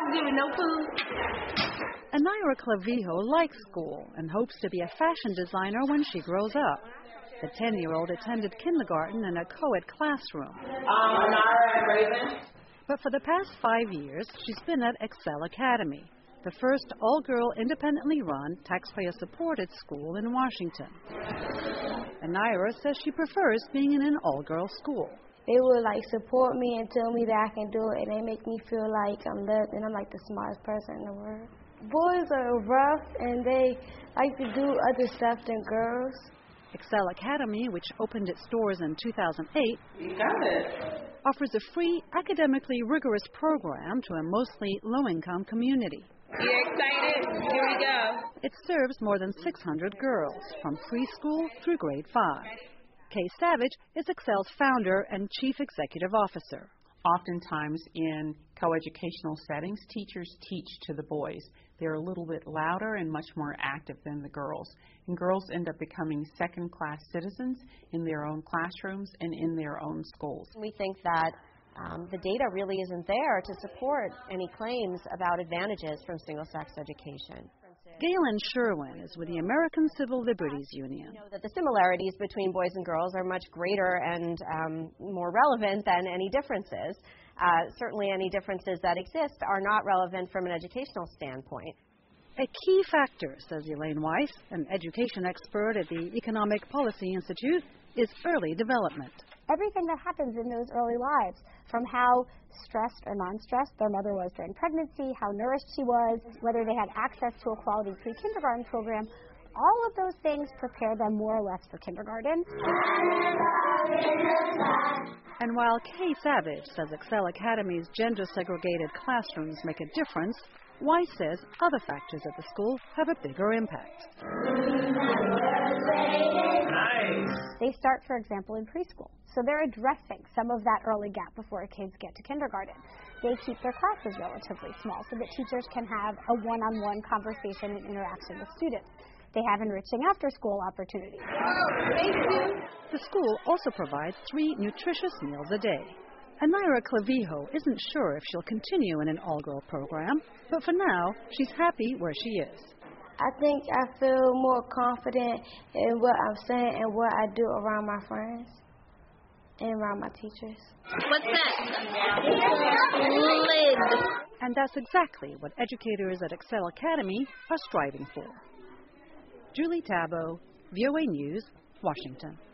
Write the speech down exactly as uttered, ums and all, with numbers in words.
giving no food. Anira Clavijo likes school and hopes to be a fashion designer when she grows up. The ten-year-old attended kindergarten in a co-ed classroom. Um, Anira and Raven. But for the past five years, she's been at Excel Academy, the first all-girl, independently run, taxpayer-supported school in Washington. Anira says she prefers being in an all-girl school. They will like support me and tell me that I can do it, and they make me feel like I'm loved and I'm like the smartest person in the world. Boys are rough and they like to do other stuff than girls. Excel Academy, which opened its doors in two thousand eight, You got it. offers a free, academically rigorous program to a mostly low-income community. You excited? Here we go. It serves more than six hundred girls, from preschool through grade five. Kay Savage is Excel's founder and chief executive officer. Oftentimes in coeducational settings, teachers teach to the boys. They're a little bit louder and much more active than the girls. And girls end up becoming second-class citizens in their own classrooms and in their own schools. We think that um, the data really isn't there to support any claims about advantages from single-sex education. Galen Sherwin is with the American Civil Liberties Union. We know that the similarities between boys and girls are much greater and um, more relevant than any differences. Uh, certainly any differences that exist are not relevant from an educational standpoint. A key factor, says Elaine Weiss, an education expert at the Economic Policy Institute, is early development. Everything that happens in those early lives, from how stressed or non-stressed their mother was during pregnancy, how nourished she was, whether they had access to a quality pre-kindergarten program, all of those things prepare them more or less for kindergarten. And while Kay Savage says Excel Academy's gender-segregated classrooms make a difference, Weiss says other factors at the school have a bigger impact. Nice. They start, for example, in preschool. So they're addressing some of that early gap before kids get to kindergarten. They keep their classes relatively small so that teachers can have a one-on-one conversation and interaction with students. They have enriching after-school opportunities. Thank you. The school also provides three nutritious meals a day. Anira Clavijo isn't sure if she'll continue in an all-girl program, but for now, she's happy where she is. I think I feel more confident in what I'm saying and what I do around my friends and around my teachers. What's that? Lid. And that's exactly what educators at Excel Academy are striving for. Julie Tabo, V O A News, Washington.